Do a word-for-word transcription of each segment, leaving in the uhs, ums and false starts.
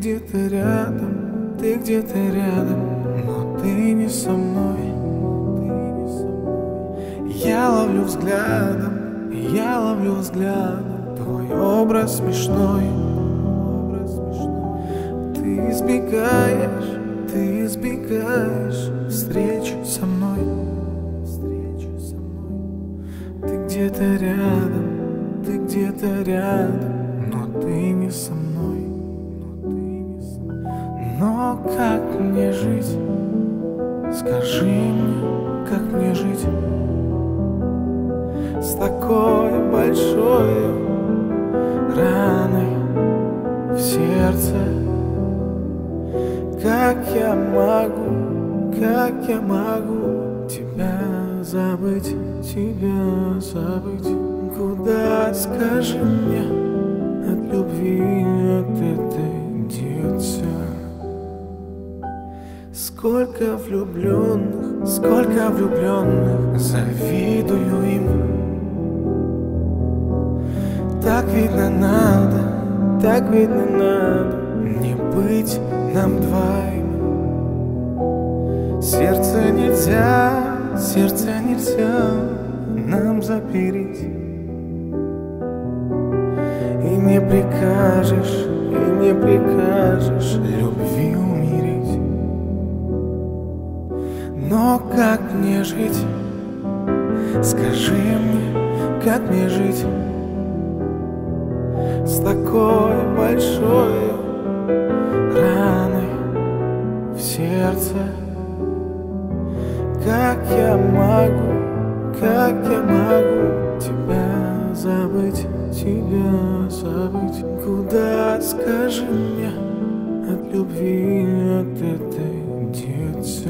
где-то рядом, ты где-то рядом, но ты не со мной. Я ловлю взглядом, я ловлю взглядом твой образ смешной. Ты избегаешь, ты избегаешь встречи со мной. Ты где-то рядом, ты где-то рядом, но ты не со мной. Но как мне жить? Скажи мне, как мне жить с такой большой раной в сердце? Как я могу, как я могу тебя забыть, тебя забыть? Куда, скажи мне, от любви от этой деться? Сколько влюбленных, сколько влюбленных, завидую им. Так видно надо, так видно надо не быть нам двоим. Сердце нельзя, сердце нельзя нам запереть. И не прикажешь, и не прикажешь любви умереть. Но как мне жить? Скажи мне, как мне жить с такой большой раной в сердце? Как я могу, как я могу тебя забыть, тебя забыть? Куда, скажи мне, от любви от этой деться?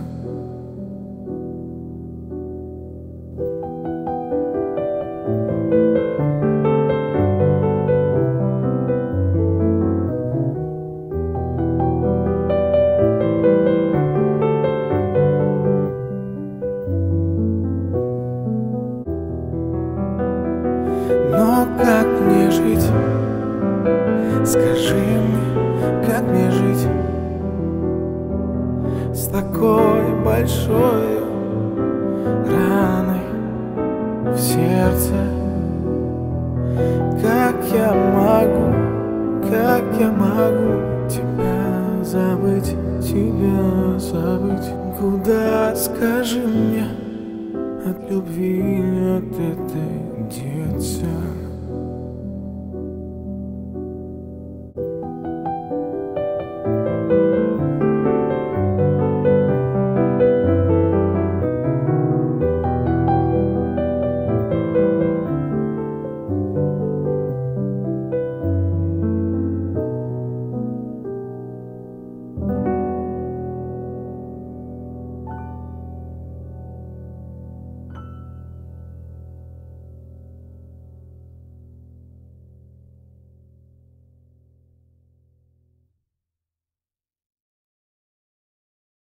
Но как мне жить? Скажи мне, как мне жить с такой большой раной в сердце? Как я могу, как я могу тебя забыть, тебя забыть? Куда, скажи мне, от любви от этой деться?